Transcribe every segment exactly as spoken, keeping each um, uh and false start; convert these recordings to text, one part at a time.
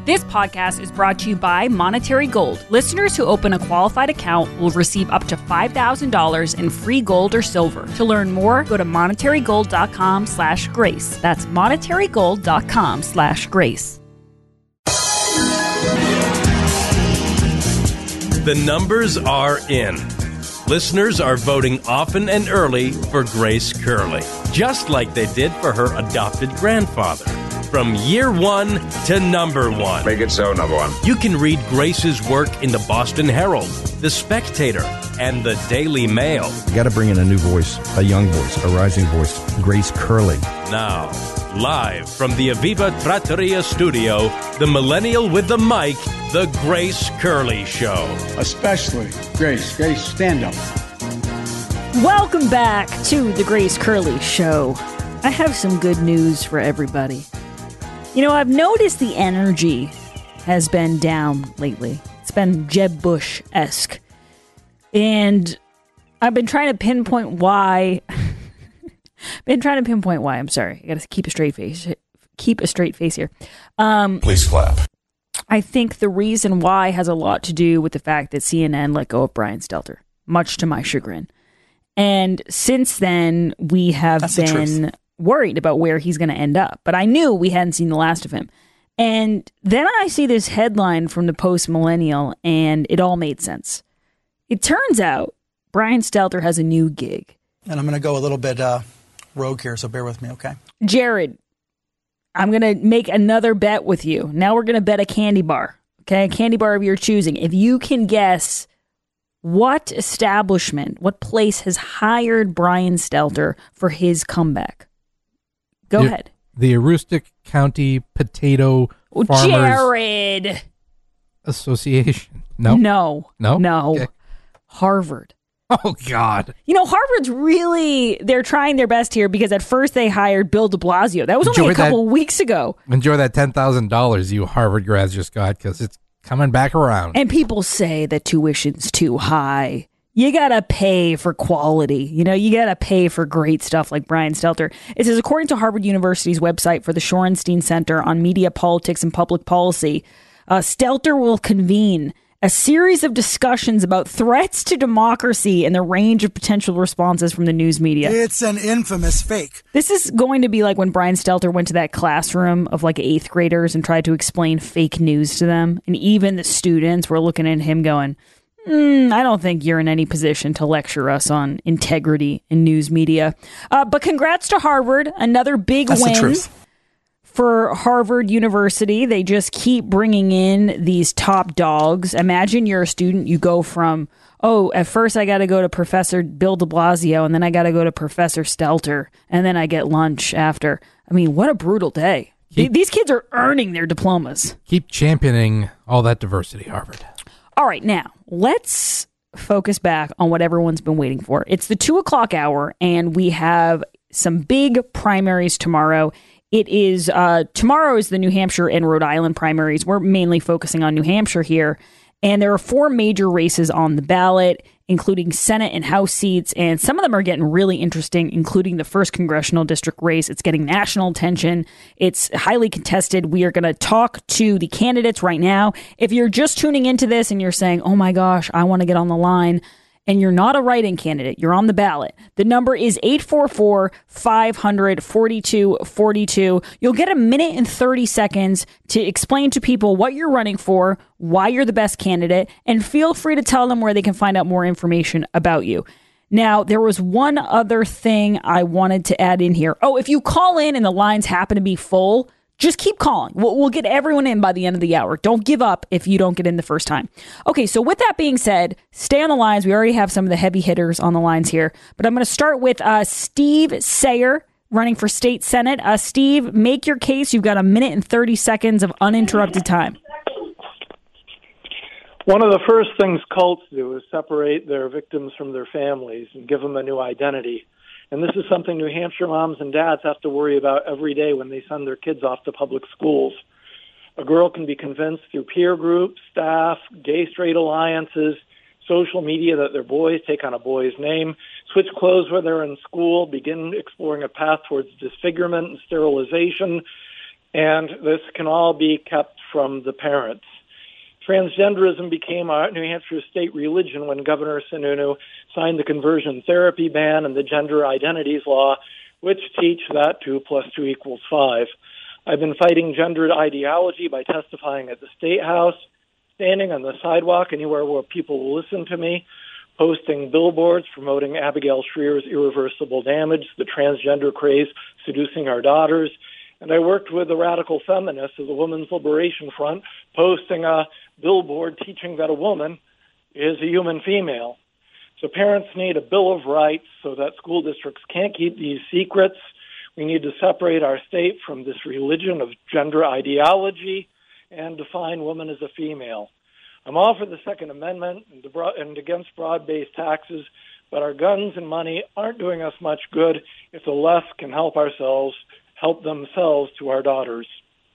This podcast is brought to you by Monetary Gold. Listeners who open a qualified account will receive up to five thousand dollars in free gold or silver. To learn more, go to monetarygold.com slash grace. That's monetarygold.com slash grace. The numbers are in. Listeners are voting often and early for Grace Curley, just like they did for her adopted grandfather. From year one to number one. Make it so, number one. You can read Grace's work in the Boston Herald, the Spectator, and the Daily Mail. You got to bring in a new voice, a young voice, a rising voice, Grace Curley. Now, live from the Aviva Trattoria studio, the millennial with the mic, the Grace Curley Show. Especially Grace. Grace, stand up. Welcome back to the Grace Curley Show. I have some good news for everybody. You know, I've noticed the energy has been down lately. It's been Jeb Bush-esque. And I've been trying to pinpoint why. been trying to pinpoint why. I'm sorry. I got to keep a straight face. Keep a straight face here. Um, Please clap. I think the reason why has a lot to do with the fact that C N N let go of Brian Stelter, much to my chagrin. And since then, we have That's been worried about where he's going to end up. But I knew we hadn't seen the last of him. And then I see this headline from the Post Millennial, and it all made sense. It turns out Brian Stelter has a new gig. And I'm going to go a little bit uh, rogue here, so bear with me, okay? Jared, I'm going to make another bet with you. Now we're going to bet a candy bar, okay? A candy bar of your choosing. If you can guess what establishment, what place has hired Brian Stelter for his comeback. Go the, ahead. The Aroostook County Potato oh, Farmers Jared. Association. No. No. No? No. Okay. Harvard. Oh, God. You know, Harvard's really, they're trying their best here because at first they hired Bill de Blasio. That was only Enjoy a couple that, of weeks ago. Enjoy that ten thousand dollars you Harvard grads just got because it's coming back around. And people say that tuition's too high. You got to pay for quality. You know, you got to pay for great stuff like Brian Stelter. It says, according to Harvard University's website for the Shorenstein Center on Media, Politics, and Public Policy, uh, Stelter will convene a series of discussions about threats to democracy and the range of potential responses from the news media. It's an infamous fake. This is going to be like when Brian Stelter went to that classroom of like eighth graders and tried to explain fake news to them. And even the students were looking at him going, Mm, I don't think you're in any position to lecture us on integrity in news media. Uh, but congrats to Harvard. Another big That's win the truth. for Harvard University. They just keep bringing in these top dogs. Imagine you're a student. You go from, oh, at first I got to go to Professor Bill de Blasio, and then I got to go to Professor Stelter, and then I get lunch after. I mean, what a brutal day. Keep, These kids are earning their diplomas. Keep championing all that diversity, Harvard. All right, now let's focus back on what everyone's been waiting for. It's the two o'clock hour, and we have some big primaries tomorrow. It is uh, tomorrow is the New Hampshire and Rhode Island primaries. We're mainly focusing on New Hampshire here, and there are four major races on the ballot, including Senate and House seats, and some of them are getting really interesting, including the first congressional district race. It's getting national attention. It's highly contested. We are going to talk to the candidates right now. If you're just tuning into this and you're saying, oh my gosh, I want to get on the line, and you're not a write-in candidate, you're on the ballot. The number is eight four four, five hundred, forty-two forty-two. You'll get a minute and thirty seconds to explain to people what you're running for, why you're the best candidate, and feel free to tell them where they can find out more information about you. Now, there was one other thing I wanted to add in here. Oh, if you call in and the lines happen to be full, just keep calling. We'll, we'll get everyone in by the end of the hour. Don't give up if you don't get in the first time. Okay, so with that being said, stay on the lines. We already have some of the heavy hitters on the lines here. But I'm going to start with uh, Steve Sayer, running for state senate. Uh, Steve, make your case. You've got a minute and thirty seconds of uninterrupted time. One of the first things cults do is separate their victims from their families and give them a new identity. And this is something New Hampshire moms and dads have to worry about every day when they send their kids off to public schools. A girl can be convinced through peer groups, staff, gay-straight alliances, social media that their boys take on a boy's name, switch clothes when they're in school, begin exploring a path towards disfigurement and sterilization, and this can all be kept from the parents. Transgenderism became a New Hampshire state religion when Governor Sununu signed the conversion therapy ban and the gender identities law, which teach that two plus two equals five. I've been fighting gender ideology by testifying at the State House, standing on the sidewalk anywhere where people will listen to me, posting billboards promoting Abigail Shrier's irreversible damage, the transgender craze seducing our daughters. And I worked with the radical feminists of the Women's Liberation Front, posting a billboard teaching that a woman is a human female. So parents need a Bill of Rights so that school districts can't keep these secrets. We need to separate our state from this religion of gender ideology and define woman as a female. I'm all for the Second Amendment and, broad, and against broad-based taxes, but our guns and money aren't doing us much good if the left can help ourselves, help themselves to our daughters.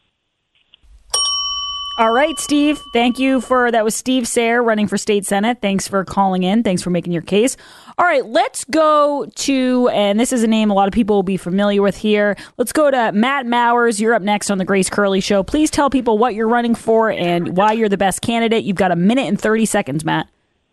All right, Steve. Thank you for that. Was Steve Sayre running for state senate. Thanks for calling in. Thanks for making your case. All right, let's go to, and this is a name a lot of people will be familiar with here. Let's go to Matt Mowers. You're up next on the Grace Curley Show. Please tell people what you're running for and why you're the best candidate. You've got a minute and thirty seconds, Matt.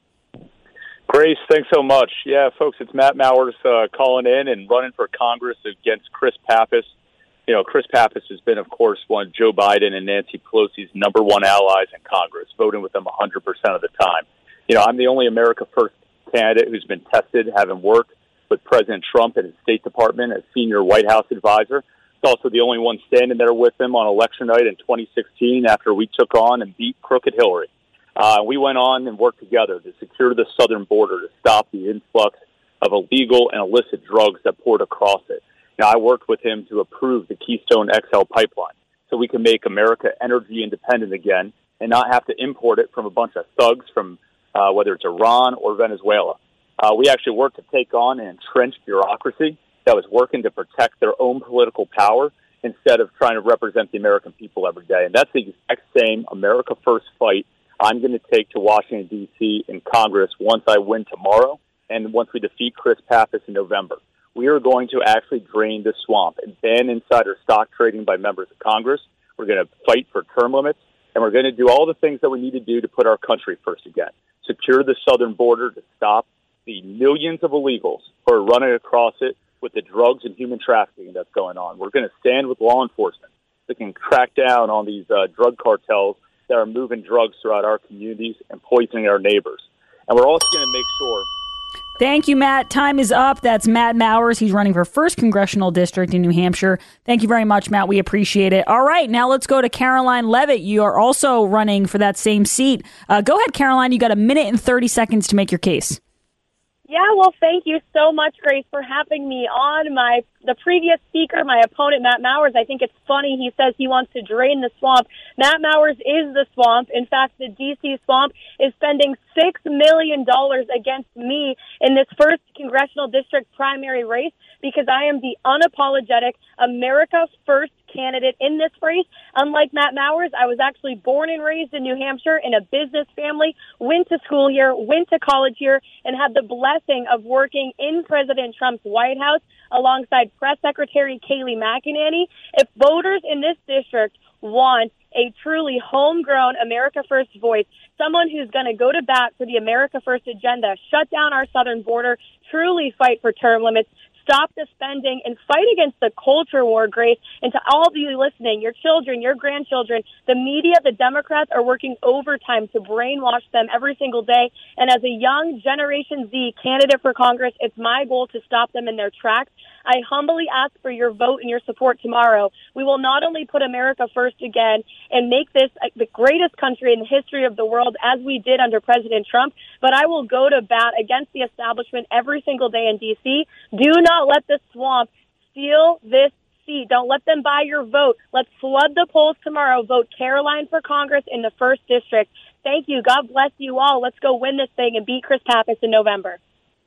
Grace, thanks so much. Yeah, folks, it's Matt Mowers uh, calling in and running for Congress against Chris Pappas. You know, Chris Pappas has been, of course, one of Joe Biden and Nancy Pelosi's number one allies in Congress, voting with them one hundred percent of the time. You know, I'm the only America First candidate who's been tested, having worked with President Trump and his State Department as senior White House advisor. It's also the only one standing there with him on election night in twenty sixteen after we took on and beat crooked Hillary. Uh, we went on and worked together to secure the southern border to stop the influx of illegal and illicit drugs that poured across it. Now, I worked with him to approve the Keystone X L pipeline so we can make America energy independent again and not have to import it from a bunch of thugs from uh, whether it's Iran or Venezuela. Uh, we actually worked to take on an entrenched bureaucracy that was working to protect their own political power instead of trying to represent the American people every day. And that's the exact same America First fight I'm going to take to Washington, D C in Congress once I win tomorrow and once we defeat Chris Pappas in November. We are going to actually drain the swamp and ban insider stock trading by members of Congress. We're going to fight for term limits, and we're going to do all the things that we need to do to put our country first again. Secure the southern border to stop the millions of illegals who are running across it with the drugs and human trafficking that's going on. We're going to stand with law enforcement that can crack down on these uh, drug cartels that are moving drugs throughout our communities and poisoning our neighbors. And we're also going to make sure... Thank you, Matt. Time is up. That's Matt Mowers. He's running for first Congressional District in New Hampshire. Thank you very much, Matt. We appreciate it. All right, now let's go to Caroline Levitt. You are also running for that same seat. Uh, go ahead, Caroline. You got a minute and thirty seconds to make your case. Yeah, well, thank you so much, Grace, for having me on. My the previous speaker, my opponent, Matt Mowers, I think it's funny. He says he wants to drain the swamp. Matt Mowers is the swamp. In fact, the D C swamp is spending six million dollars against me in this first congressional district primary race because I am the unapologetic America First candidate in this race. Unlike Matt Mowers, I was actually born and raised in New Hampshire in a business family, went to school here, went to college here, and had the blessing of working in President Trump's White House alongside Press Secretary Kayleigh McEnany. If voters in this district want a truly homegrown America First voice, someone who's going to go to bat for the America First agenda, shut down our southern border, truly fight for term limits, stop the spending, and fight against the culture war, Grace. And to all of you listening, your children, your grandchildren, the media, the Democrats are working overtime to brainwash them every single day. And as a young Generation Z candidate for Congress, it's my goal to stop them in their tracks. I humbly ask for your vote and your support tomorrow. We will not only put America first again and make this the greatest country in the history of the world as we did under President Trump, but I will go to bat against the establishment every single day in D C. Do not let the swamp steal this seat. Don't let them buy your vote. Let's flood the polls tomorrow. Vote Caroline for Congress in the first district. Thank you. God bless you all. Let's go win this thing and beat Chris Pappas in November.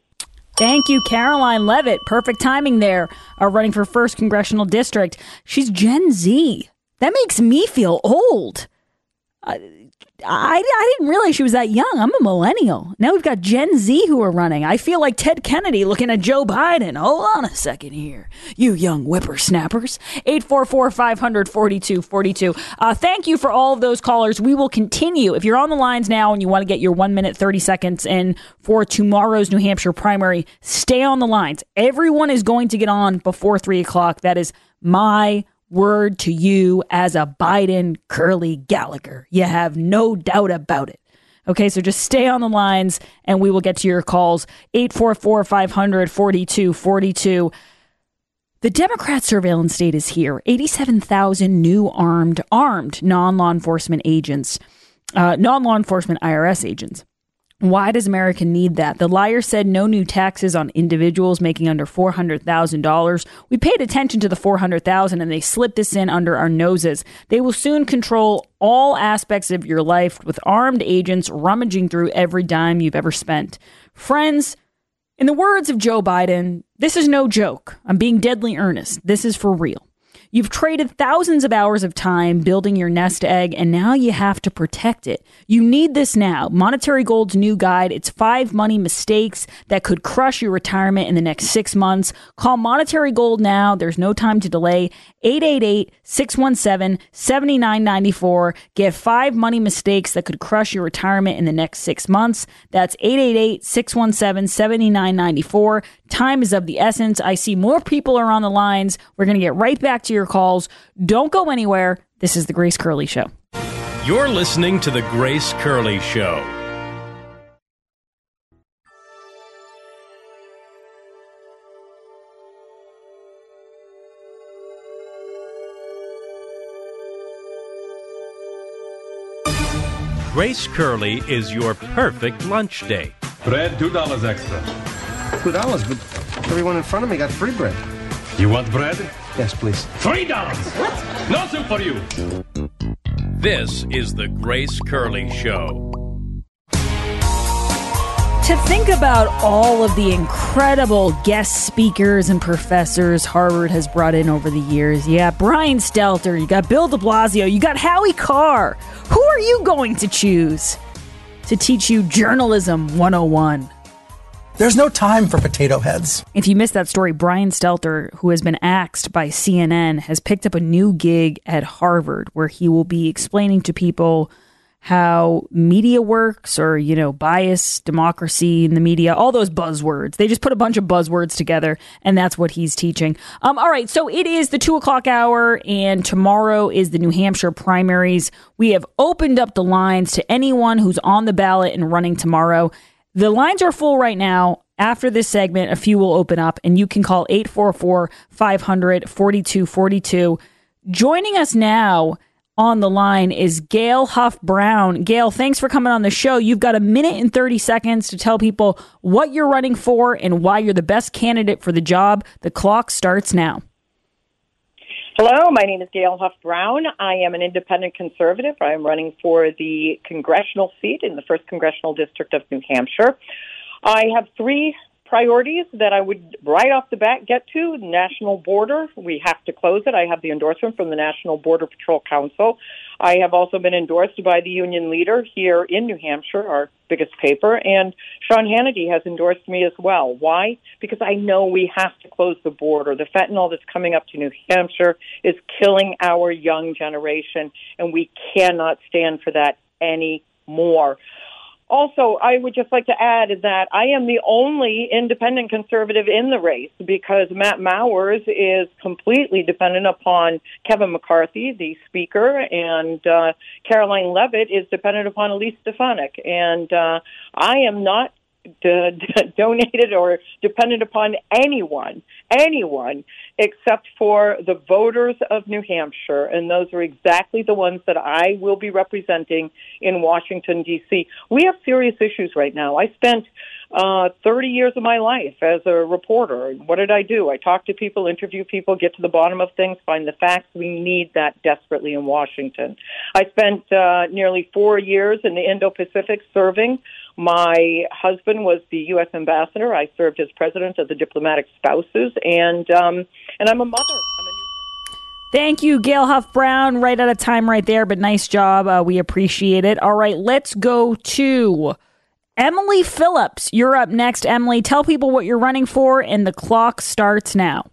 Thank you, Caroline Levitt. Perfect timing there, uh, running for first Congressional District. She's Gen Z. That makes me feel old. Uh, I, I didn't realize she was that young. I'm a millennial. Now we've got Gen Z who are running. I feel like Ted Kennedy looking at Joe Biden. Hold on a second here, you young whippersnappers. eight four four, five hundred, forty-two forty-two. Uh, thank you for all of those callers. We will continue. If you're on the lines now and you want to get your one minute, thirty seconds in for tomorrow's New Hampshire primary, stay on the lines. Everyone is going to get on before three o'clock. That is my word to you as a Biden Curly Gallagher. You have no doubt about it. Okay, so just stay on the lines and we will get to your calls. eight four four, five hundred, forty-two forty-two. The Democrat surveillance state is here. eighty-seven thousand new armed, armed non-law enforcement agents, uh, non-law enforcement I R S agents. Why does America need that? The liar said no new taxes on individuals making under four hundred thousand dollars. We paid attention to the four hundred thousand dollars and they slipped this in under our noses. They will soon control all aspects of your life with armed agents rummaging through every dime you've ever spent. Friends, in the words of Joe Biden, this is no joke. I'm being deadly earnest. This is for real. You've traded thousands of hours of time building your nest egg, and now you have to protect it. You need this now. Monetary Gold's new guide. It's five money mistakes that could crush your retirement in the next six months. Call Monetary Gold now. There's no time to delay. eight eight eight, six one seven, seven nine nine four. Get five money mistakes that could crush your retirement in the next six months. That's eight eight eight, six one seven, seven nine nine four. Time is of the essence. I see more people are on the lines. We're going to get right back to your calls. Don't go anywhere. This is the Grace Curley Show. You're listening to the Grace Curley Show. Grace Curley is your perfect lunch date. Bread, two dollars extra. Two dollars, but everyone in front of me got free bread. You want bread? Yes, please. Three dollars. What? Nothing for you. This is the Grace Curley Show. To think about all of the incredible guest speakers and professors Harvard has brought in over the years. Yeah, Brian Stelter, you got Bill de Blasio, you got Howie Carr. Who are you going to choose to teach you Journalism one oh one? There's no time for potato heads. If you missed that story, Brian Stelter, who has been axed by C N N, has picked up a new gig at Harvard where he will be explaining to people how media works, or, you know, bias, democracy in the media, all those buzzwords. They just put a bunch of buzzwords together, and that's what he's teaching. Um, all right, so it is the two o'clock hour, and tomorrow is the New Hampshire primaries. We have opened up the lines to anyone who's on the ballot and running tomorrow. The lines are full right now. After this segment, a few will open up, and you can call eight four four, five hundred, forty-two forty-two. Joining us now on the line is Gail Huff Brown. Gail, thanks for coming on the show. You've got a minute and thirty seconds to tell people what you're running for and why you're the best candidate for the job. The clock starts now. Hello, my name is Gail Huff Brown. I am an independent conservative. I am running for the congressional seat in the first Congressional District of New Hampshire. I have three priorities that I would right off the bat get to. National border, we have to close it. I have the endorsement from the National Border Patrol Council. I have also been endorsed by the union leader here in New Hampshire, our biggest paper, and Sean Hannity has endorsed me as well. Why? Because I know we have to close the border. The fentanyl that's coming up to New Hampshire is killing our young generation, and we cannot stand for that anymore. Also, I would just like to add that I am the only independent conservative in the race because Matt Mowers is completely dependent upon Kevin McCarthy, the speaker, and uh, Caroline Levitt is dependent upon Elise Stefanik. And uh, I am not d- d- donated or dependent upon anyone, anyone, except for the voters of New Hampshire. And those are exactly the ones that I will be representing in Washington, D C. We have serious issues right now. I spent uh, thirty years of my life as a reporter. What did I do? I talked to people, interview people, get to the bottom of things, find the facts. We need that desperately in Washington. I spent uh, nearly four years in the Indo-Pacific serving. My husband was the U S ambassador. I served as president of the Diplomatic Spouses, and um, and I'm a mother. I'm a new- Thank you, Gail Huff Brown. Right out of time right there, but nice job. Uh, we appreciate it. All right, let's go to Emily Phillips. You're up next, Emily. Tell people what you're running for, and the clock starts now.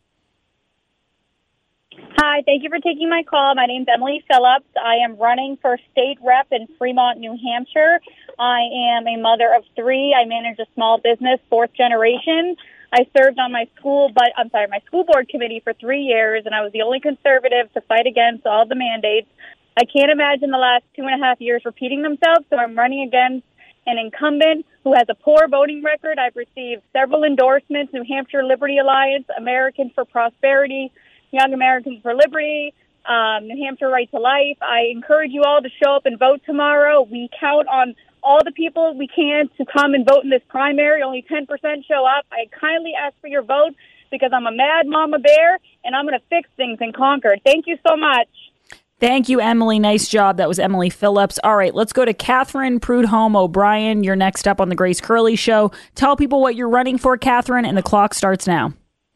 Hi, thank you for taking my call. My name's Emily Phillips. I am running for state rep in Fremont, New Hampshire. I am a mother of three. I manage a small business, fourth generation. I served on my school, but I'm sorry, my school board committee for three years, and I was the only conservative to fight against all the mandates. I can't imagine the last two and a half years repeating themselves, so I'm running against an incumbent who has a poor voting record. I've received several endorsements: New Hampshire Liberty Alliance, Americans for Prosperity, Young Americans for Liberty, um, New Hampshire Right to Life. I encourage you all to show up and vote tomorrow. We count on all the people we can to come and vote in this primary. Only ten percent show up. I kindly ask for your vote because I'm a mad mama bear, and I'm going to fix things in Concord. Thank you so much. Thank you, Emily. Nice job. That was Emily Phillips. All right, let's go to Catherine Prudhomme O'Brien. You're next up on the Grace Curley Show. Tell people what you're running for, Catherine, and the clock starts now.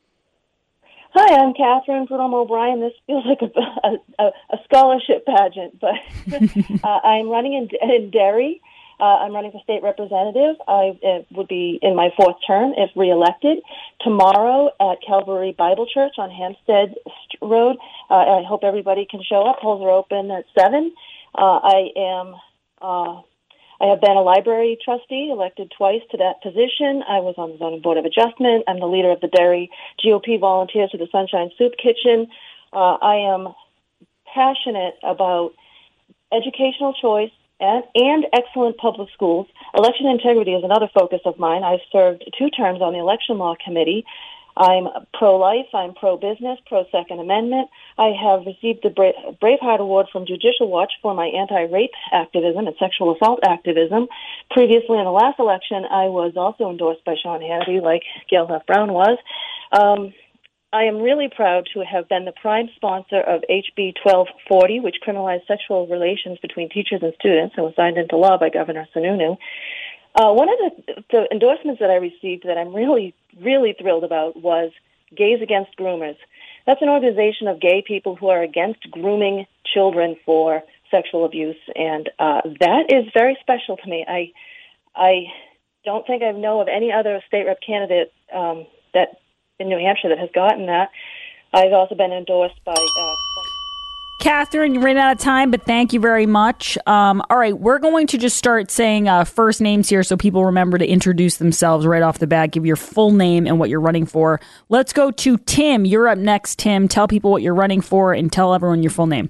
Hi, I'm Catherine Prudhomme O'Brien. This feels like a, a, a scholarship pageant, but uh, I'm running in, in Derry. Uh, I'm running for state representative. I uh, would be in my fourth term if reelected. Tomorrow at Calvary Bible Church on Hampstead Road. Uh, I hope everybody can show up. Polls are open at seven. Uh, I am. Uh, I have been a library trustee, elected twice to that position. I was on the Zoning Board of Adjustment. I'm the leader of the Derry G O P Volunteers for the Sunshine Soup Kitchen. Uh, I am passionate about educational choice and, and excellent public schools. Election integrity is another focus of mine. I've served two terms on the Election Law Committee. I'm pro-life, I'm pro-business, pro-Second Amendment. I have received the Bra- Braveheart Award from Judicial Watch for my anti-rape activism and sexual assault activism. Previously, in the last election, I was also endorsed by Sean Hannity, like Gail Huff Brown was. Um, I am really proud to have been the prime sponsor of H B twelve forty, which criminalized sexual relations between teachers and students and was signed into law by Governor Sununu. Uh, one of the, the endorsements that I received that I'm really, really thrilled about was Gays Against Groomers. That's an organization of gay people who are against grooming children for sexual abuse, and uh, that is very special to me. I, I don't think I know of any other state rep candidate um, that in New Hampshire that has gotten that. I've also been endorsed by... Uh, Catherine, you ran out of time, but thank you very much. Um, all right, we're going to just start saying uh, first names here so people remember to introduce themselves right off the bat, give your full name and what you're running for. Let's go to Tim. You're up next, Tim. Tell people what you're running for and tell everyone your full name.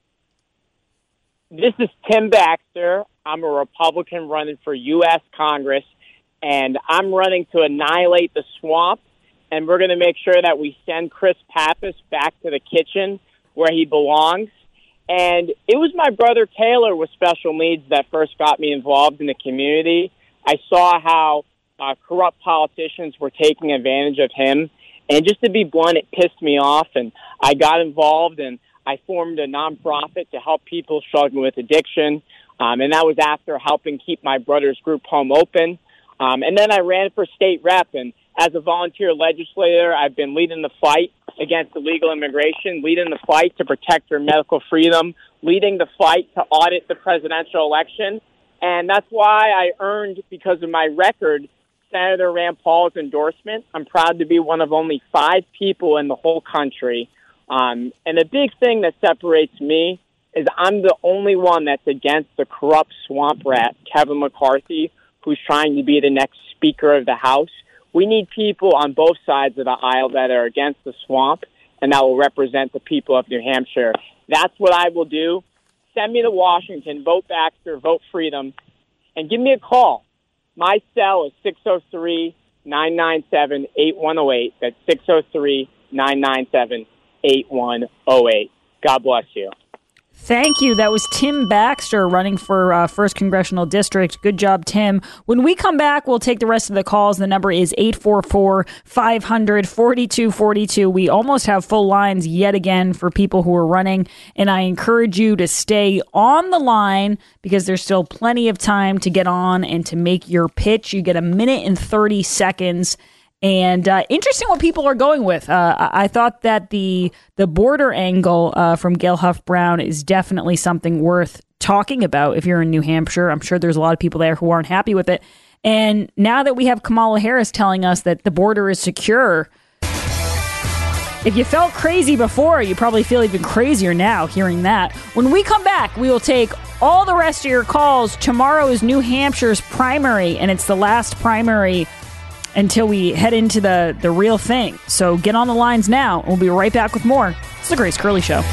This is Tim Baxter. I'm a Republican running for U S Congress, and I'm running to annihilate the swamp, and we're going to make sure that we send Chris Pappas back to the kitchen where he belongs. And it was my brother Taylor with special needs that first got me involved in the community. I saw how uh, corrupt politicians were taking advantage of him. And just to be blunt, it pissed me off. And I got involved and I formed a nonprofit to help people struggling with addiction. Um, and that was after helping keep my brother's group home open. Um, and then I ran for state rep. And as a volunteer legislator, I've been leading the fight against illegal immigration, leading the fight to protect their medical freedom, leading the fight to audit the presidential election. And that's why I earned, because of my record, Senator Rand Paul's endorsement. I'm proud to be one of only five people in the whole country. Um, and the big thing that separates me is I'm the only one that's against the corrupt swamp rat, Kevin McCarthy, who's trying to be the next Speaker of the House. We need people on both sides of the aisle that are against the swamp and that will represent the people of New Hampshire. That's what I will do. Send me to Washington, vote Baxter, vote Freedom, and give me a call. My cell is six oh three, nine nine seven, eight one oh eight. That's six oh three, nine nine seven, eight one oh eight. God bless you. Thank you. That was Tim Baxter running for uh, first Congressional District. Good job, Tim. When we come back, we'll take the rest of the calls. The number is eight four four, five hundred, forty-two forty-two. We almost have full lines yet again for people who are running, and I encourage you to stay on the line because there's still plenty of time to get on and to make your pitch. You get a minute and thirty seconds. And uh, interesting what people are going with. Uh, I-, I thought that the the border angle uh, from Gail Huff Brown is definitely something worth talking about if you're in New Hampshire. I'm sure there's a lot of people there who aren't happy with it. And now that we have Kamala Harris telling us that the border is secure, if you felt crazy before, you probably feel even crazier now hearing that. When we come back, we will take all the rest of your calls. Tomorrow is New Hampshire's primary, and it's the last primary until we head into the, the real thing. So get on the lines now. We'll be right back with more. It's the Grace Curley Show.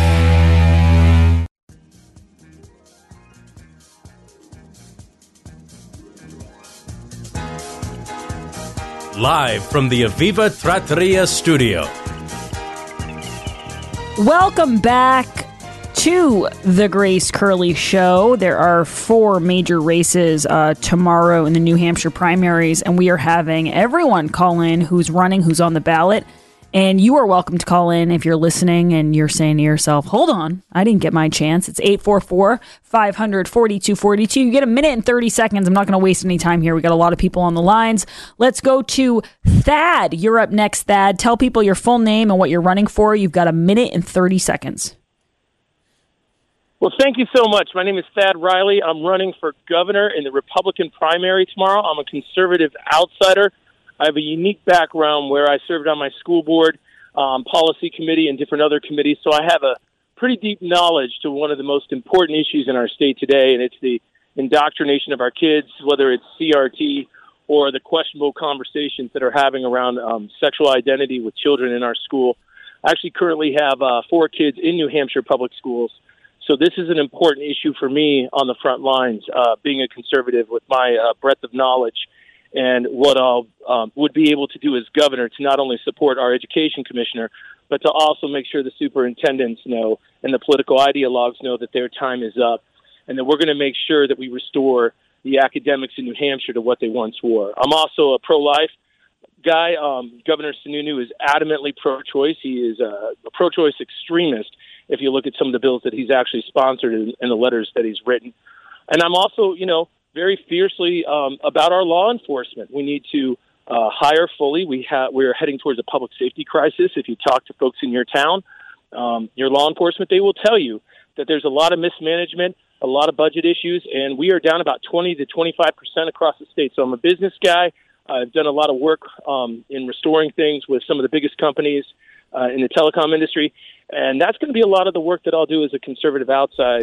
Live from the Aviva Trattoria studio. Welcome back to the Grace Curley Show. There are four major races uh, tomorrow in the New Hampshire primaries, and we are having everyone call in who's running, who's on the ballot. And you are welcome to call in if you're listening and you're saying to yourself, hold on, I didn't get my chance. It's eight four four, five hundred, forty-two forty-two. You get a minute and thirty seconds. I'm not going to waste any time here. We got a lot of people on the lines. Let's go to Thad. You're up next, Thad. Tell people your full name and what you're running for. You've got a minute and thirty seconds. Well, thank you so much. My name is Thad Riley. I'm running for governor in the Republican primary tomorrow. I'm a conservative outsider. I have a unique background where I served on my school board, um, policy committee, and different other committees, so I have a pretty deep knowledge to one of the most important issues in our state today, and it's the indoctrination of our kids, whether it's C R T or the questionable conversations that are having around um, sexual identity with children in our school. I actually currently have uh, four kids in New Hampshire public schools, so this is an important issue for me on the front lines, uh, being a conservative with my uh, breadth of knowledge. And what I um, would be able to do as governor to not only support our education commissioner, but to also make sure the superintendents know and the political ideologues know that their time is up, and that we're going to make sure that we restore the academics in New Hampshire to what they once were. I'm also a pro-life guy. Um, Governor Sununu is adamantly pro-choice. He is a, a pro-choice extremist if you look at some of the bills that he's actually sponsored and, and the letters that he's written. And I'm also, you know, very fiercely um, about our law enforcement. We need to uh, hire fully. We have we're heading towards a public safety crisis. If you talk to folks in your town, um, your law enforcement, they will tell you that there's a lot of mismanagement, a lot of budget issues, and we are down about twenty to twenty-five percent across the state. So I'm a business guy. I've done a lot of work um, in restoring things with some of the biggest companies uh, in the telecom industry, and that's going to be a lot of the work that I'll do as a conservative outsider.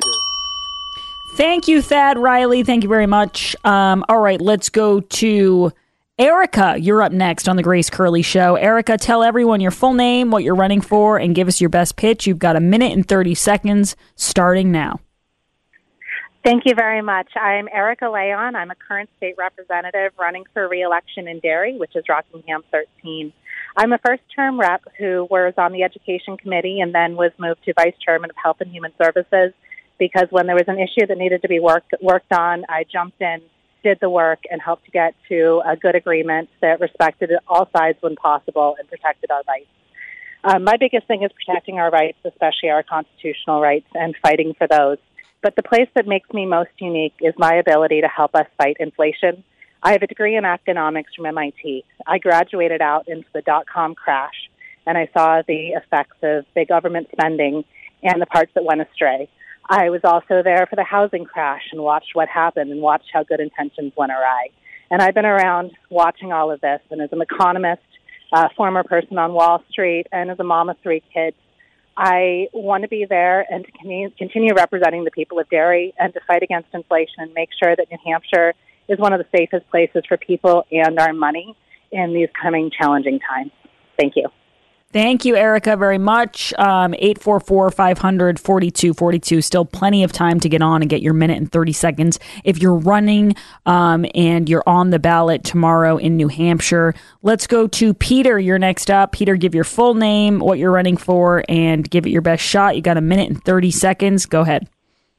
Thank you, Thad Riley. Thank you very much. Um, all right, let's go to Erica. You're up next on the Grace Curley Show. Erica, tell everyone your full name, what you're running for, and give us your best pitch. You've got a minute and thirty seconds starting now. Thank you very much. I'm Erica Leon. I'm a current state representative running for re-election in Derry, which is Rockingham thirteen. I'm a first-term rep who was on the Education Committee and then was moved to Vice Chairman of Health and Human Services, because when there was an issue that needed to be worked worked on, I jumped in, did the work, and helped to get to a good agreement that respected all sides when possible and protected our rights. Um, my biggest thing is protecting our rights, especially our constitutional rights, and fighting for those. But the place that makes me most unique is my ability to help us fight inflation. I have a degree in economics from M I T. I graduated out into the dot-com crash, and I saw the effects of big government spending and the parts that went astray. I was also there for the housing crash and watched what happened and watched how good intentions went awry. And I've been around watching all of this. And as an economist, uh, former person on Wall Street, and as a mom of three kids, I want to be there and to continue representing the people of Derry and to fight against inflation and make sure that New Hampshire is one of the safest places for people and our money in these coming challenging times. Thank you. Thank you, Erica, very much. Um, eight four four, five hundred, forty-two forty-two. Still plenty of time to get on and get your minute and thirty seconds. If you're running um, and you're on the ballot tomorrow in New Hampshire, let's go to Peter. You're next up. Peter, give your full name, what you're running for, and give it your best shot. You got a minute and thirty seconds. Go ahead.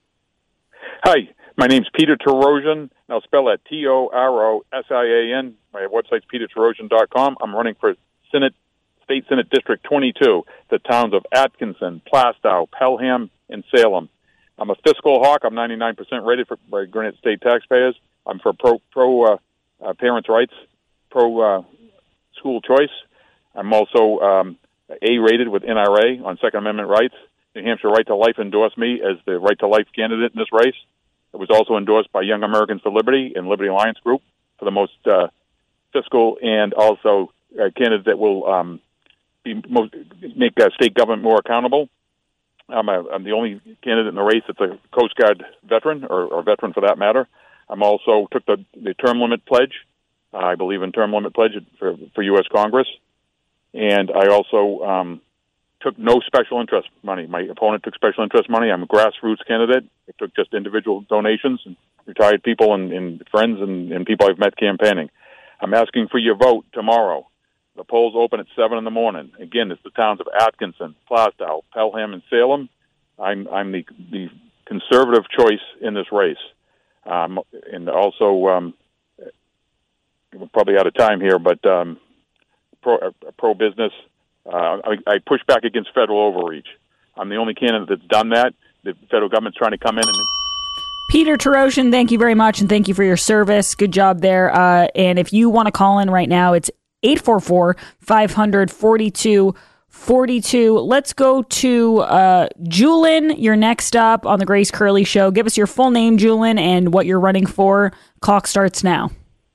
Hi, my name's Peter Torosian. I'll spell it T O R O S I A N. My website's peter torosian dot com. I'm running for Senate State Senate District twenty-two, the towns of Atkinson, Plastow, Pelham, and Salem. I'm a fiscal hawk. I'm ninety-nine percent rated for, by Granite State taxpayers. I'm for pro, pro uh, uh, parents' rights, pro uh, school choice. I'm also um, A-rated with N R A on Second Amendment rights. New Hampshire Right to Life endorsed me as the Right to Life candidate in this race. It was also endorsed by Young Americans for Liberty and Liberty Alliance Group for the most uh, fiscal and also a candidate that will um, be most, make uh, state government more accountable. I'm, a, I'm the only candidate in the race that's a Coast Guard veteran, or, or veteran for that matter. I'm also took the, the term limit pledge. Uh, I believe in term limit pledge for, for U S Congress. And I also um, took no special interest money. My opponent took special interest money. I'm a grassroots candidate. I took just individual donations and retired people and, and friends and, and people I've met campaigning. I'm asking for your vote tomorrow. The polls open at seven in the morning. Again, it's the towns of Atkinson, Plastow, Pelham, and Salem. I'm I'm the the conservative choice in this race, um, and also um, we're probably out of time here, but um, pro uh, pro business. Uh, I, I push back against federal overreach. I'm the only candidate that's done that. The federal government's trying to come in and. Peter Terosian, thank you very much, and thank you for your service. Good job there. Uh, and if you want to call in right now, it's eight four four, five hundred, forty-two forty-two. Let's go to uh, Julin. You're next up on the Grace Curley Show. Give us your full name, Julin, and what you're running for. Clock starts now.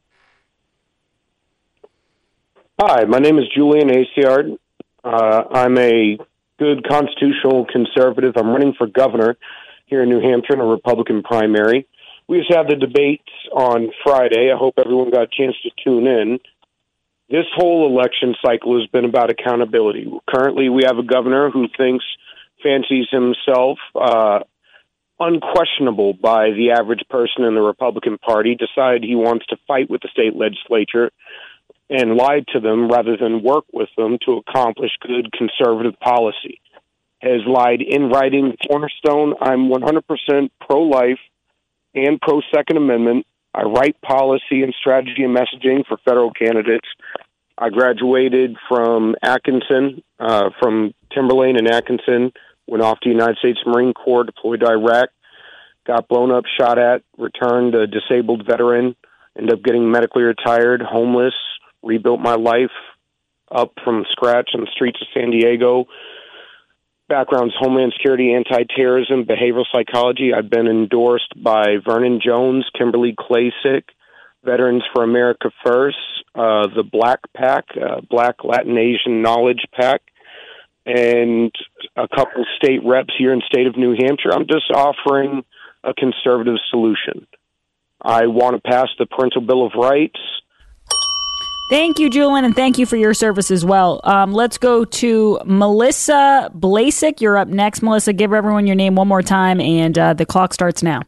Hi, my name is Julian Aciard. Uh, I'm a good constitutional conservative. I'm running for governor here in New Hampshire in a Republican primary. We just had the debates on Friday. I hope everyone got a chance to tune in. This whole election cycle has been about accountability. Currently, we have a governor who thinks, fancies himself uh, unquestionable by the average person in the Republican Party, decided he wants to fight with the state legislature and lied to them rather than work with them to accomplish good conservative policy. Has lied in writing. Cornerstone, I'm one hundred percent pro-life and pro-Second Amendment. I write policy and strategy and messaging for federal candidates. I graduated from Atkinson, uh, from Timberlane and Atkinson, went off to the United States Marine Corps, deployed to Iraq, got blown up, shot at, returned a disabled veteran, ended up getting medically retired, homeless, rebuilt my life up from scratch on the streets of San Diego. Background's Homeland Security, anti-terrorism, behavioral psychology. I've been endorsed by Vernon Jones, Kimberly Klasick, Veterans for America First, uh, the Black PAC, uh, Black Latin Asian Knowledge PAC, and a couple state reps here in the state of New Hampshire. I'm just offering a conservative solution. I want to pass the Parental Bill of Rights. Thank you, Julian, and thank you for your service as well. Um, let's go to Melissa Blasik. You're up next, Melissa. Give everyone your name one more time, and uh, the clock starts now.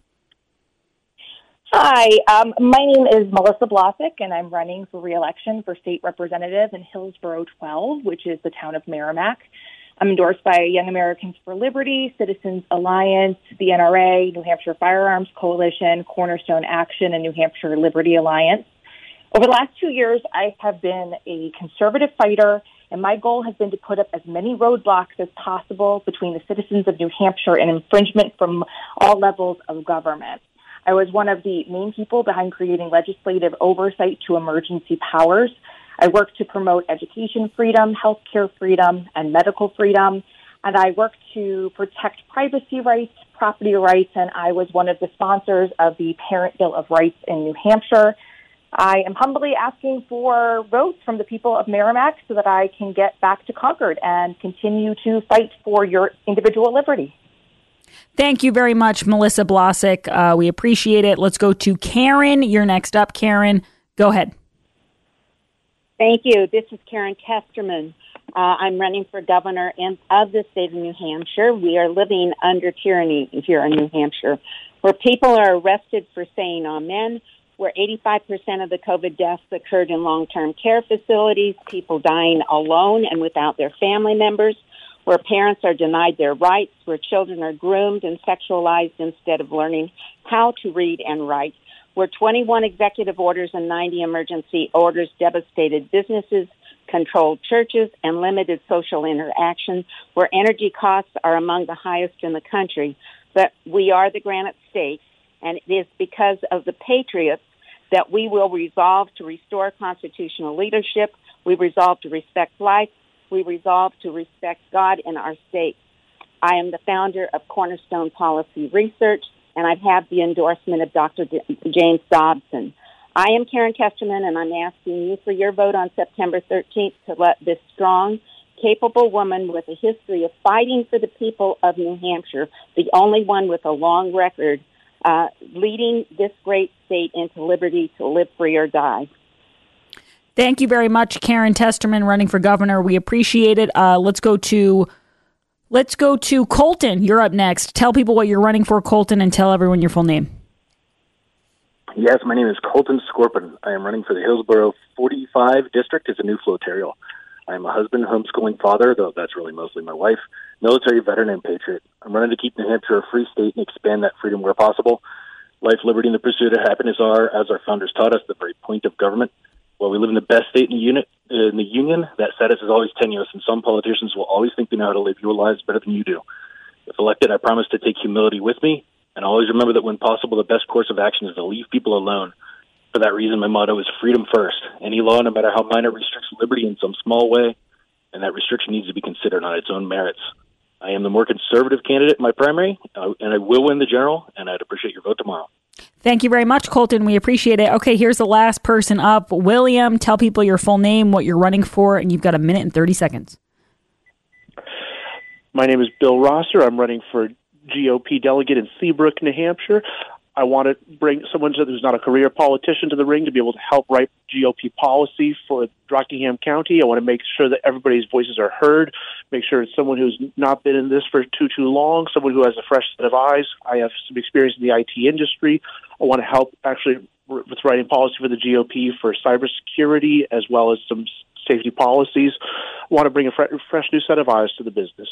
Hi, um, my name is Melissa Blasik, and I'm running for re-election for state representative in Hillsborough twelve, which is the town of Merrimack. I'm endorsed by Young Americans for Liberty, Citizens Alliance, the N R A, New Hampshire Firearms Coalition, Cornerstone Action, and New Hampshire Liberty Alliance. Over the last two years, I have been a conservative fighter, and my goal has been to put up as many roadblocks as possible between the citizens of New Hampshire and infringement from all levels of government. I was one of the main people behind creating legislative oversight to emergency powers. I worked to promote education freedom, healthcare freedom, and medical freedom, and I worked to protect privacy rights, property rights, and I was one of the sponsors of the Parent Bill of Rights in New Hampshire. I am humbly asking for votes from the people of Merrimack so that I can get back to Concord and continue to fight for your individual liberty. Thank you very much, Melissa Blasik. Uh, we appreciate it. Let's go to Karen. You're next up, Karen. Go ahead. Thank you. This is Karen Kesterman. Uh, I'm running for governor in, of the state of New Hampshire. We are living under tyranny here in New Hampshire, where people are arrested for saying amen, where eighty-five percent of the COVID deaths occurred in long-term care facilities, people dying alone and without their family members, where parents are denied their rights, where children are groomed and sexualized instead of learning how to read and write, where twenty-one executive orders and ninety emergency orders devastated businesses, controlled churches, and limited social interaction, where energy costs are among the highest in the country. But we are the Granite State, and it is because of the patriots that we will resolve to restore constitutional leadership, We resolve to respect life. We resolve to respect God in our state. I am the founder of Cornerstone Policy Research, and I have the endorsement of Doctor D- James Dobson. I am Karen Kesterman, and I'm asking you for your vote on September thirteenth to let this strong, capable woman with a history of fighting for the people of New Hampshire, the only one with a long record, uh, leading this great state into liberty to live free or die. Thank you very much, Karen Testerman, running for governor. We appreciate it. Uh, let's go to let's go to Colton. You're up next. Tell people what you're running for, Colton, and tell everyone your full name. Yes, my name is Colton Scorpin. I am running for the Hillsborough forty-five district as a new Flotarial. I am a husband, homeschooling father, though that's really mostly my wife, military veteran, and patriot. I'm running to keep New Hampshire a free state and expand that freedom where possible. Life, liberty, and the pursuit of happiness are, as our founders taught us, the very point of government. While we live in the best state in the, unit, uh, in the union, that status is always tenuous, and some politicians will always think they know how to live your lives better than you do. If elected, I promise to take humility with me, and always remember that when possible, the best course of action is to leave people alone. For that reason, my motto is freedom first. Any law, no matter how minor, restricts liberty in some small way, and that restriction needs to be considered on its own merits. I am the more conservative candidate in my primary, uh, and I will win the general, and I'd appreciate your vote tomorrow. Thank you very much, Colton. We appreciate it. Okay, here's the last person up. William, tell people your full name, what you're running for, and you've got a minute and thirty seconds. My name is Bill Rosser. I'm running for G O P delegate in Seabrook, New Hampshire. I want to bring someone who's not a career politician to the ring to be able to help write G O P policy for Rockingham County. I want to make sure that everybody's voices are heard, make sure it's someone who's not been in this for too, too long, someone who has a fresh set of eyes. I have some experience in the I T industry. I want to help actually with writing policy for the G O P for cybersecurity as well as some safety policies. I want to bring a fre- fresh new set of eyes to the business.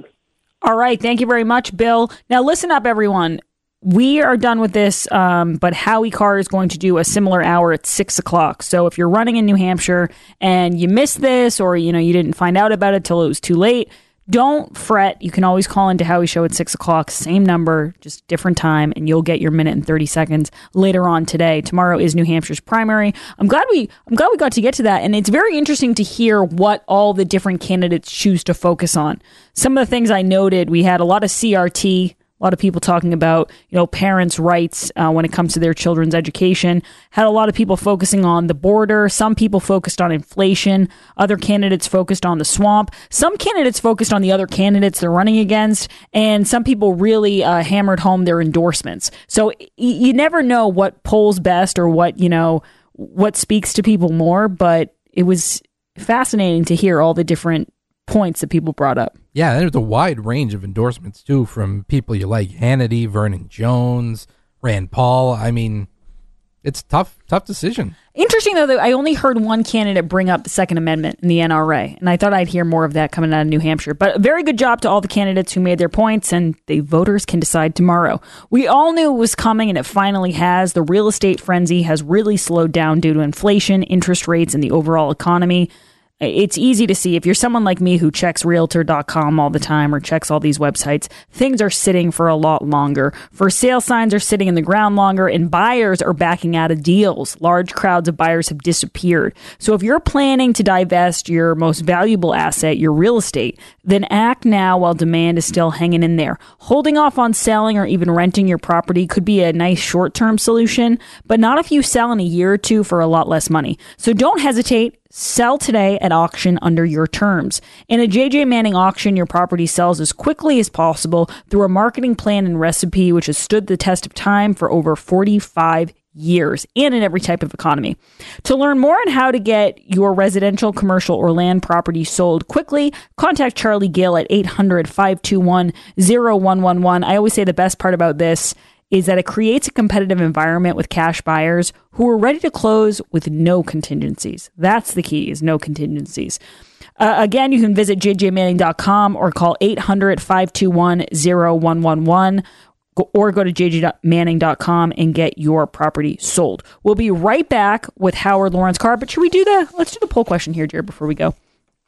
All right. Thank you very much, Bill. Now, listen up, everyone. We are done with this, um, but Howie Carr is going to do a similar hour at six o'clock. So if you're running in New Hampshire and you missed this, or you know you didn't find out about it till it was too late, don't fret. You can always call into Howie Show at six o'clock, same number, just different time, and you'll get your minute and thirty seconds later on today. Tomorrow is New Hampshire's primary. I'm glad we I'm glad we got to get to that, and it's very interesting to hear what all the different candidates choose to focus on. Some of the things I noted, we had a lot of C R T. A lot of people talking about, you know, parents' rights uh, when it comes to their children's education. Had a lot of people focusing on the border. Some people focused on inflation. Other candidates focused on the swamp. Some candidates focused on the other candidates they're running against. And some people really uh, hammered home their endorsements. So y- you never know what polls best or what, you know, what speaks to people more. But it was fascinating to hear all the different points that people brought up. Yeah, there's a wide range of endorsements, too, from people you like. Hannity, Vernon Jones, Rand Paul. I mean, it's a tough, tough decision. Interesting, though, that I only heard one candidate bring up the Second Amendment in the N R A, and I thought I'd hear more of that coming out of New Hampshire. But a very good job to all the candidates who made their points, and the voters can decide tomorrow. We all knew it was coming, and it finally has. The real estate frenzy has really slowed down due to inflation, interest rates, and the overall economy. It's easy to see if you're someone like me who checks realtor dot com all the time or checks all these websites, things are sitting for a lot longer. For sale signs are sitting in the ground longer, and buyers are backing out of deals. Large crowds of buyers have disappeared. So if you're planning to divest your most valuable asset, your real estate, then act now while demand is still hanging in there. Holding off on selling or even renting your property could be a nice short-term solution, but not if you sell in a year or two for a lot less money. So don't hesitate. Sell today at auction under your terms. In a J J Manning auction, your property sells as quickly as possible through a marketing plan and recipe which has stood the test of time for over forty-five years and in every type of economy. To learn more on how to get your residential, commercial, or land property sold quickly, contact Charlie Gill at eight hundred, five two one, zero one one one. I always say the best part about this is that it creates a competitive environment with cash buyers who are ready to close with no contingencies. That's the key, is no contingencies. Uh, again, you can visit j j manning dot com or call eight hundred, five two one, zero one one one or go to j j manning dot com and get your property sold. We'll be right back with Howard Lawrence Carr, but should we do the, let's do the poll question here, Jared, before we go.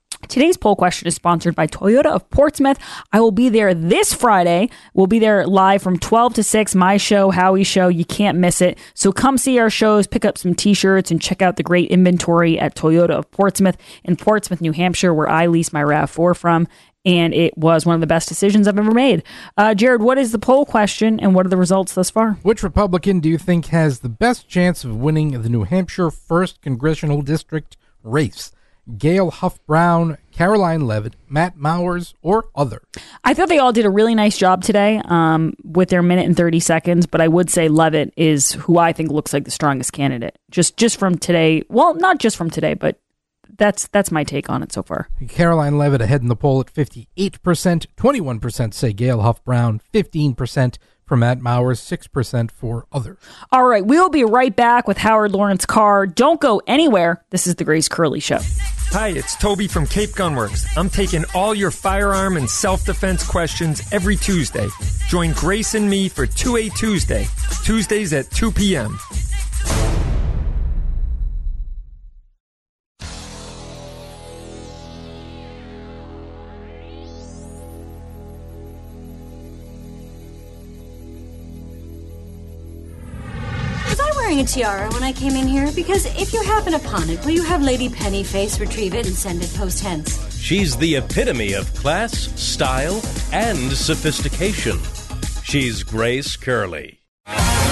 Today's poll question is sponsored by Toyota of Portsmouth. I will be there this Friday. We'll be there live from twelve to six. My show, Howie's show. You can't miss it. So come see our shows, pick up some T-shirts, and check out the great inventory at Toyota of Portsmouth in Portsmouth, New Hampshire, where I lease my RAV four from. And it was one of the best decisions I've ever made. Uh, Jared, what is the poll question, and what are the results thus far? Which Republican do you think has the best chance of winning the New Hampshire first Congressional District race? Gail Huff Brown, Caroline Levitt, Matt Mowers, or other? I thought they all did a really nice job today um, with their minute and thirty seconds, but I would say Levitt is who I think looks like the strongest candidate. Just just from today. Well, not just from today, but that's that's my take on it so far. Caroline Levitt ahead in the poll at fifty-eight percent. twenty-one percent say Gail Huff Brown, fifteen percent for Matt Mowers, six percent for other. All right, we'll be right back with Howard Lawrence Carr. Don't go anywhere. This is the Grace Curley Show. Hi, it's Toby from Cape Gunworks. I'm taking all your firearm and self-defense questions every Tuesday. Join Grace and me for two A Tuesday, Tuesdays at two p.m. Wearing a tiara when I came in here, because if you happen upon it, will you have Lady Pennyface retrieve it and send it post hence? She's the epitome of class, style, and sophistication. She's Grace Curley. The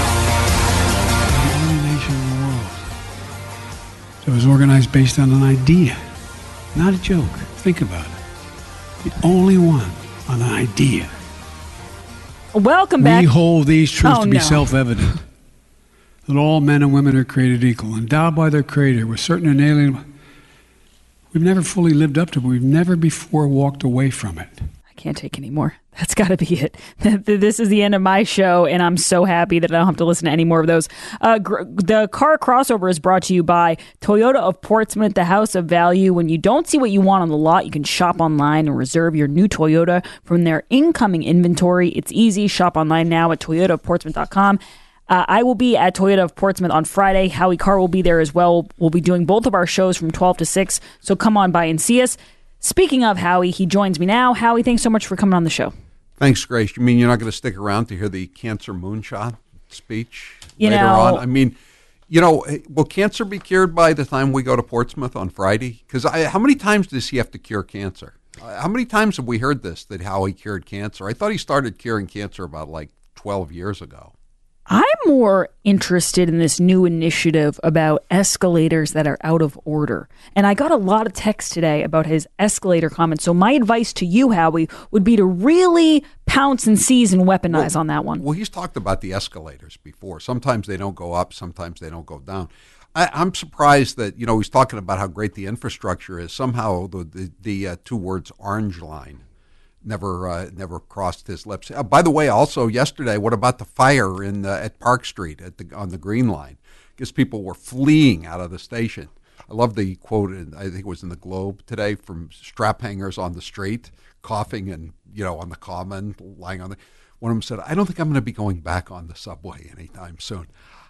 only nation in the world that was organized based on an idea, not a joke. Think about it. The only one on an idea. Welcome back. We hold these truths oh, to be no. self-evident. That all men and women are created equal, endowed by their Creator with certain inalienable. We've never fully lived up to it. We've never before walked away from it. I can't take any more. That's got to be it. This is the end of my show, and I'm so happy that I don't have to listen to any more of those. Uh, gr- the Car Crossover is brought to you by Toyota of Portsmouth, the house of value. When you don't see what you want on the lot, you can shop online and reserve your new Toyota from their incoming inventory. It's easy. Shop online now at toyota of portsmouth dot com. Uh, I will be at Toyota of Portsmouth on Friday. Howie Carr will be there as well. We'll be doing both of our shows from twelve to six, so come on by and see us. Speaking of Howie, he joins me now. Howie, thanks so much for coming on the show. Thanks, Grace. You mean you're not going to stick around to hear the cancer moonshot speech you later know, on? I mean, you know, will cancer be cured by the time we go to Portsmouth on Friday? Because how many times does he have to cure cancer? Uh, how many times have we heard this, that how he cured cancer? I thought he started curing cancer about like twelve years ago. I'm more interested in this new initiative about escalators that are out of order. And I got a lot of text today about his escalator comments. So my advice to you, Howie, would be to really pounce and seize and weaponize well, on that one. Well, he's talked about the escalators before. Sometimes they don't go up, sometimes they don't go down. I, I'm surprised that, you know, he's talking about how great the infrastructure is. Somehow the, the, the uh, two words orange line never uh, never crossed his lips. Uh, by the way, also yesterday, what about the fire in uh, at Park Street at the on the Green Line? Because people were fleeing out of the station. I love the quote, in, I think it was in the Globe today, from strap hangers on the street, coughing and, you know, on the common, lying on the... One of them said, I don't think I'm going to be going back on the subway anytime soon.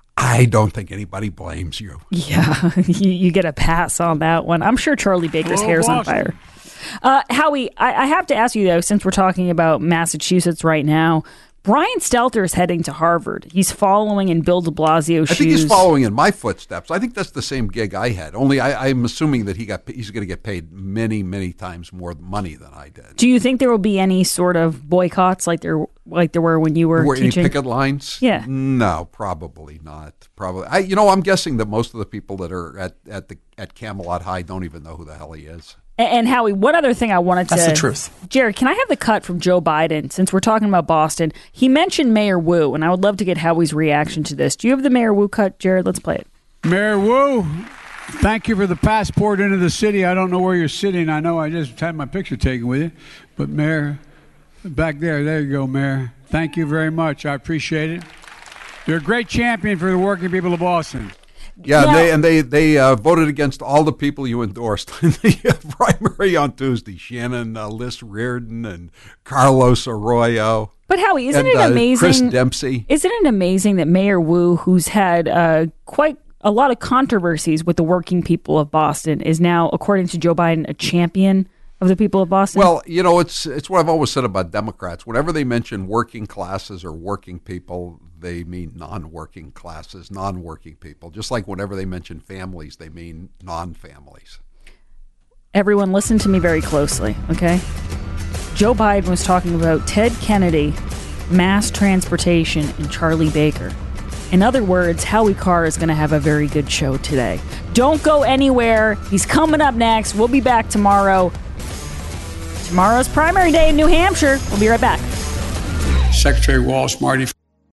I don't think anybody blames you. Yeah, you, you get a pass on that one. I'm sure Charlie Baker's Hello, hair's Boston. on fire. Uh, Howie, I, I have to ask you, though, since we're talking about Massachusetts right now, Brian Stelter is heading to Harvard. He's following in Bill de Blasio's shoes. I think he's following in my footsteps. I think that's the same gig I had, only I, I'm assuming that he got he's going to get paid many, many times more money than I did. Do you think there will be any sort of boycotts like there like there were when you were Were teaching? any picket lines? Yeah. No, probably not. Probably. I, you know, I'm guessing that most of the people that are at, at, the, at Camelot High don't even know who the hell he is. And, and Howie, one other thing I wanted to... That's the truth. Jared, can I have the cut from Joe Biden, since we're talking about Boston? He mentioned Mayor Wu, and I would love to get Howie's reaction to this. Do you have the Mayor Wu cut, Jared? Let's play it. Mayor Wu, thank you for the passport into the city. I don't know where you're sitting. I know I just had my picture taken with you. But Mayor, back there, there you go, Mayor. Thank you very much. I appreciate it. You're a great champion for the working people of Boston. Yeah, Now- they, and they they uh, voted against all the people you endorsed in the uh, primary on Tuesday. Shannon uh, Liss Reardon and Carlos Arroyo. But Howie, isn't and, it uh, amazing? Chris Dempsey. Isn't it amazing that Mayor Wu, who's had uh, quite a lot of controversies with the working people of Boston, is now, according to Joe Biden, a champion of the people of Boston? Well, you know, it's it's what I've always said about Democrats. Whenever they mention working classes or working people, they mean non-working classes, non-working people. Just like whenever they mention families, they mean non-families. Everyone, listen to me very closely, okay? Joe Biden was talking about Ted Kennedy, mass transportation, and Charlie Baker. In other words, Howie Carr is going to have a very good show today. Don't go anywhere. He's coming up next. We'll be back tomorrow. Tomorrow's primary day in New Hampshire. We'll be right back. Secretary Walsh, Marty.